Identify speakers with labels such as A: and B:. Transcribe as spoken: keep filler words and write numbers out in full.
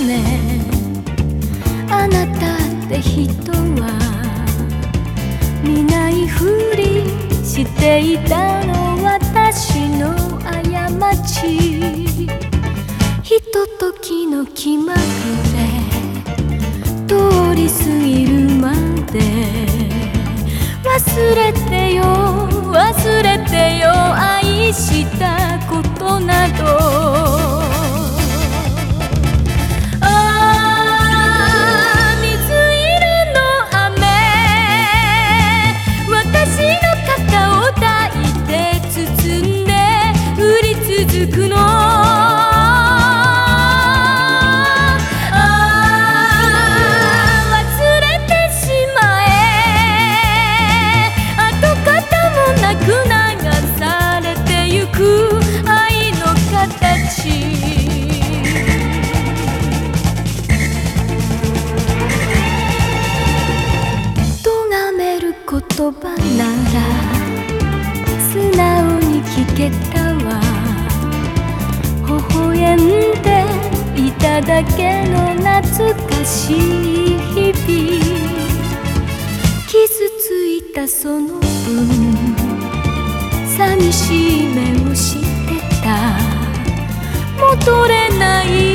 A: ね。あなたって人は見ないふりしていたの、私の過ち。ひとときの気まぐれ通り過ぎるまで忘れてよ忘れてよ、愛したことなど。言葉なら素直に聞けたわ。微笑んでいただけの懐かしい日々。傷ついたその分寂しい目をしてた。戻れない